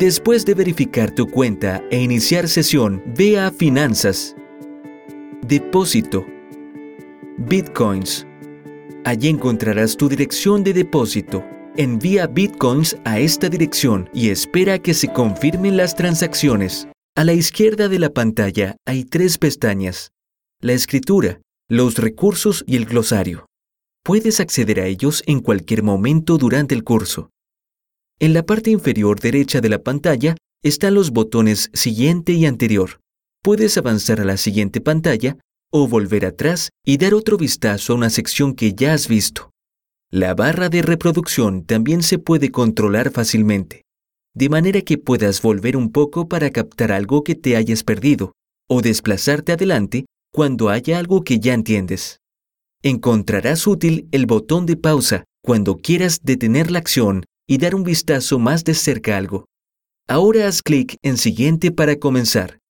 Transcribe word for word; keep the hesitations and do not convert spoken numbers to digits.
Después de verificar tu cuenta e iniciar sesión, ve a Finanzas, Depósito, Bitcoins. Allí encontrarás tu dirección de depósito. Envía Bitcoins a esta dirección y espera que se confirmen las transacciones. A la izquierda de la pantalla hay tres pestañas: la escritura, los recursos y el glosario. Puedes acceder a ellos en cualquier momento durante el curso. En la parte inferior derecha de la pantalla están los botones Siguiente y Anterior. Puedes avanzar a la siguiente pantalla o volver atrás y dar otro vistazo a una sección que ya has visto. La barra de reproducción también se puede controlar fácilmente, de manera que puedas volver un poco para captar algo que te hayas perdido o desplazarte adelante cuando haya algo que ya entiendes. Encontrarás útil el botón de pausa cuando quieras detener la acción y dar un vistazo más de cerca a algo. Ahora haz clic en Siguiente para comenzar.